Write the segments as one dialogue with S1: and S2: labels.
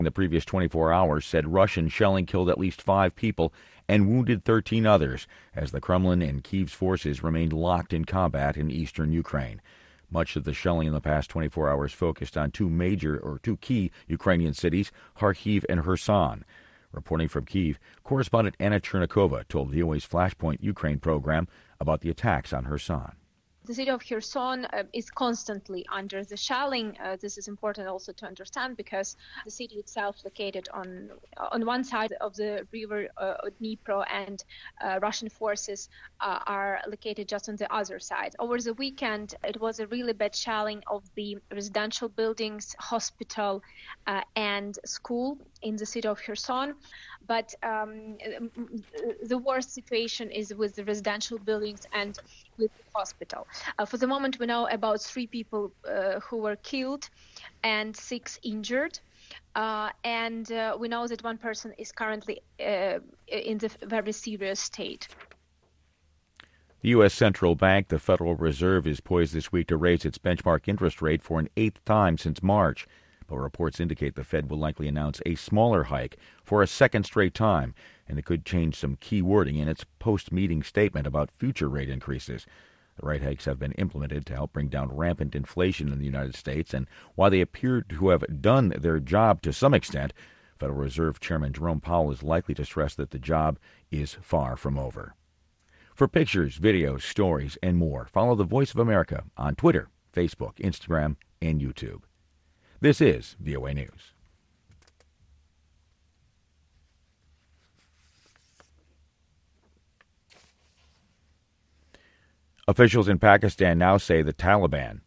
S1: In the previous 24 hours said Russian shelling killed at least 5 people and wounded 13 others as the Kremlin and Kyiv's forces remained locked in combat in eastern Ukraine. Much of the shelling in the past 24 hours focused on two key Ukrainian cities, Kharkiv and Kherson. Reporting from Kyiv, correspondent Anna Chernikova told VOA's Flashpoint Ukraine program about the attacks on Kherson.
S2: The city of Kherson is constantly under the shelling. This is important also to understand because the city itself located on one side of the river Dnipro, and Russian forces are located just on the other side. Over the weekend, it was a really bad shelling of the residential buildings, hospital, and school in the city of Kherson. But the worst situation is with the residential buildings and with the hospital. For the moment, we know about 3 people who were killed and 6 injured. And we know that 1 person is currently in the very serious state.
S1: The U.S. Central Bank, the Federal Reserve, is poised this week to raise its benchmark interest rate for an 8th time since March. But reports indicate the Fed will likely announce a smaller hike for a second straight time, and it could change some key wording in its post-meeting statement about future rate increases. The rate hikes have been implemented to help bring down rampant inflation in the United States, and while they appear to have done their job to some extent, Federal Reserve Chairman Jerome Powell is likely to stress that the job is far from over. For pictures, videos, stories, and more, follow the Voice of America on Twitter, Facebook, Instagram, and YouTube. This is VOA News. Officials in Pakistan now say the Taliban,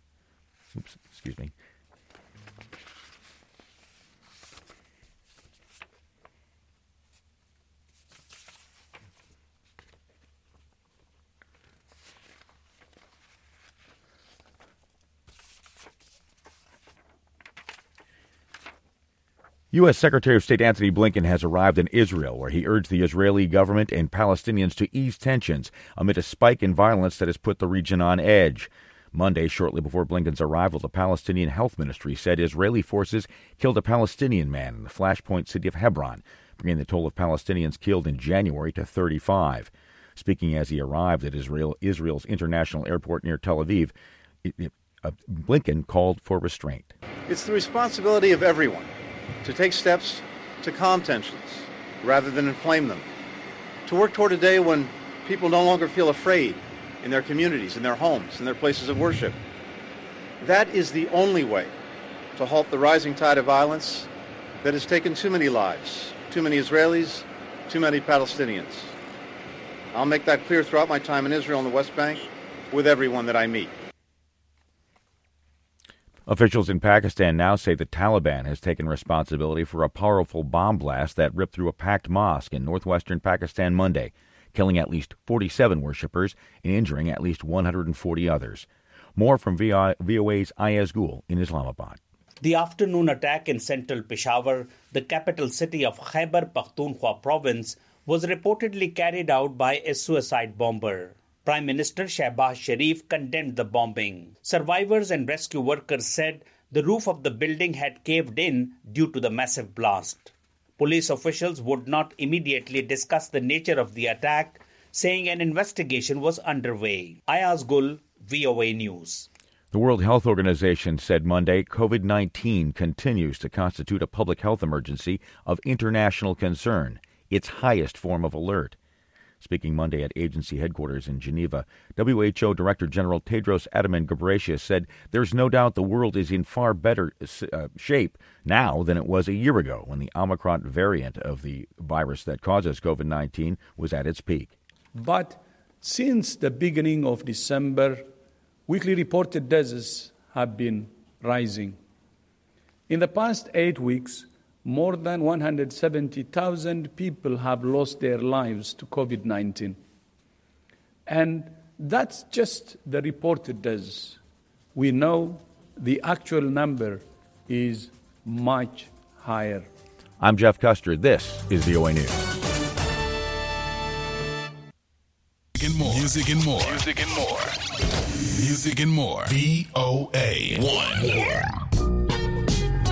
S1: U.S. Secretary of State Antony Blinken has arrived in Israel, where he urged the Israeli government and Palestinians to ease tensions amid a spike in violence that has put the region on edge. Monday, shortly before Blinken's arrival, the Palestinian Health Ministry said Israeli forces killed a Palestinian man in the flashpoint city of Hebron, bringing the toll of Palestinians killed in January to 35. Speaking as he arrived at Israel's international airport near Tel Aviv, Blinken called for restraint.
S3: It's the responsibility of everyone to take steps to calm tensions rather than inflame them, to work toward a day when people no longer feel afraid in their communities, in their homes, in their places of worship. That is the only way to halt the rising tide of violence that has taken too many lives, too many Israelis, too many Palestinians. I'll make that clear throughout my time in Israel and the West Bank with everyone that I meet.
S1: Officials in Pakistan now say the Taliban has taken responsibility for a powerful bomb blast that ripped through a packed mosque in northwestern Pakistan Monday, killing at least 47 worshippers and injuring at least 140 others. More from VOA's Ayaz Gul in Islamabad.
S4: The afternoon attack in central Peshawar, the capital city of Khyber Pakhtunkhwa province, was reportedly carried out by a suicide bomber. Prime Minister Shehbaz Sharif condemned the bombing. Survivors and rescue workers said the roof of the building had caved in due to the massive blast. Police officials would not immediately discuss the nature of the attack, saying an investigation was underway. Ayaz Gul, VOA News.
S1: The World Health Organization said Monday COVID-19 continues to constitute a public health emergency of international concern, its highest form of alert. Speaking Monday at agency headquarters in Geneva, WHO Director General Tedros Adhanom Ghebreyesus said there's no doubt the world is in far better shape now than it was a year ago when the Omicron variant of the virus that causes COVID-19 was at its peak.
S5: But since the beginning of December, weekly reported deaths have been rising. In the past 8 weeks, more than 170,000 people have lost their lives to COVID-19. And that's just the reported deaths. We know the actual number is much higher.
S1: I'm Jeff Custer. This is VOA News.
S6: Music and more. Music and more. Music and more. VOA 1.